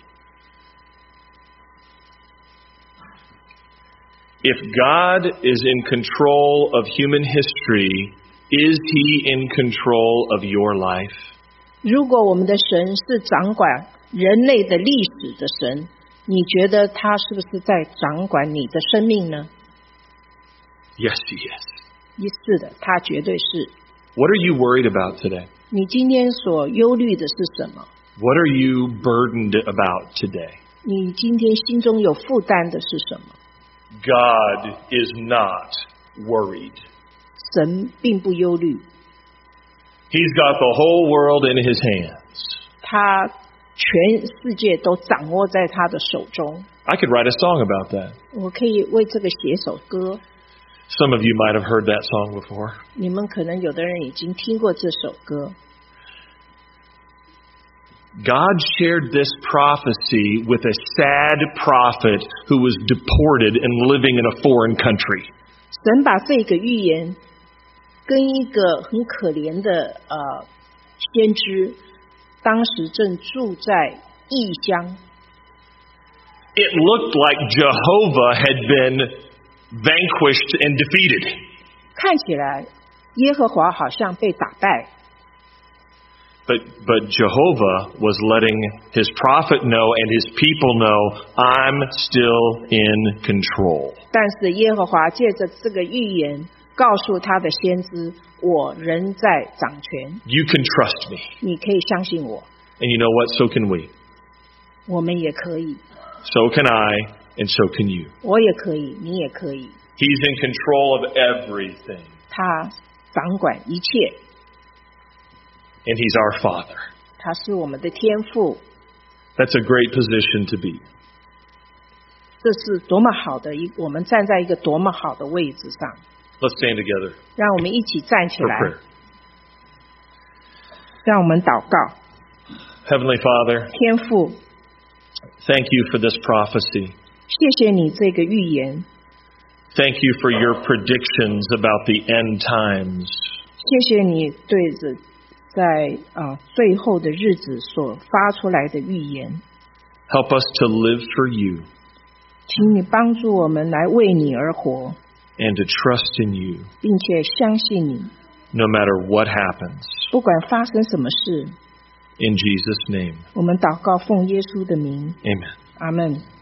If God is in control of human history, is he in control of your life? 如果我们的神是掌管人类的历史的神，你觉得他是不是在掌管你的生命呢？ Yes, he is. 是的，他绝对是。 What are you worried about today? 你今天所忧虑的是什么？ What are you burdened about today? 你今天心中有负担的是什么？ God is not worried. 神并不忧虑， He's got the whole world in his hands. 他全世界都掌握在他的手中。 I could write a song about that. 我可以为这个写首歌。 Some of you might have heard that song before. 你们可能有的人已经听过这首歌。 God shared this prophecy with a sad prophet who was deported and living in a foreign country. 神把这个预言跟一个很可怜的呃先知，当时正住在异乡。 It looked like Jehovah had been vanquished and defeated. 看起来耶和华好像被打败， But, but Jehovah was letting his prophet know and his people know, I'm still in control. 但是耶和华借着这个预言告诉他的先知，我仍在掌权， You can trust me. 你可以相信我。 And you know what? So can we. 我们也可以， So can I, and so can you. 我也可以，你也可以。 He's in control of everything. 他掌管一切， And he's our Father. 他是我们的天父。 That's a great position to be. 这是多么好的一，我们站在一个多么好的位置上。 Let's stand together 让我们一起站起 for 来， prayer. 让我们祷告。 Heavenly Father, 天父， thank you for this prophecy. 谢谢你这个预言， Thank you for your predictions about the end times. 谢谢你对着在啊、呃、最后的日子所发出来的预言。 Help us to live for you 请你帮助我们来为你而活， and to trust in you 并且相信你， no matter what happens. 不管发生什么事， In Jesus' name, 我们祷告奉耶稣的名， amen. 阿们。